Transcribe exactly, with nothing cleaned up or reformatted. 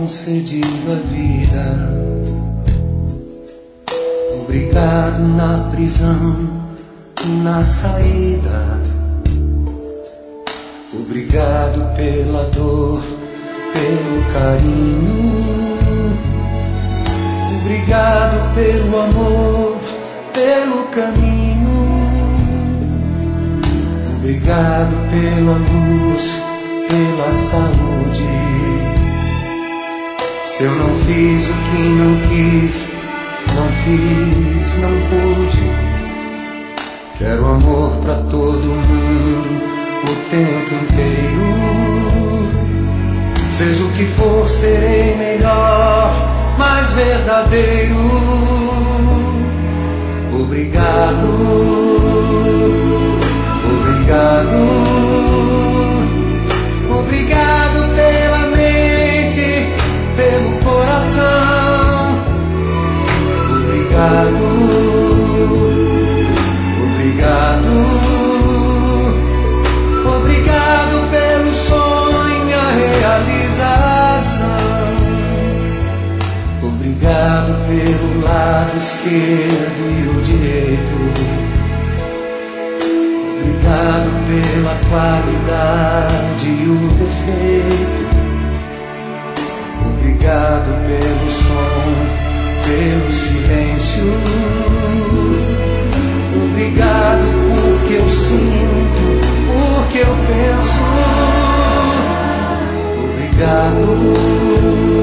concedido a vida. Obrigado na prisão, na saída. Obrigado pela dor, pelo carinho. Obrigado pelo amor, pelo caminho. Obrigado pela luz, pela saúde. Se eu não fiz o que não quis, não fiz, não pude. Quero amor pra todo mundo, o tempo inteiro. Seja o que for, serei melhor, mais verdadeiro. Obrigado, obrigado, obrigado pela mente, pelo coração. Obrigado, obrigado. Obrigado pelo sonho e a realização. Obrigado pelo lado esquerdo e o direito. Obrigado pela qualidade e o defeito. Obrigado pelo som, pelo silêncio. Obrigado porque eu sinto, porque eu penso. Obrigado.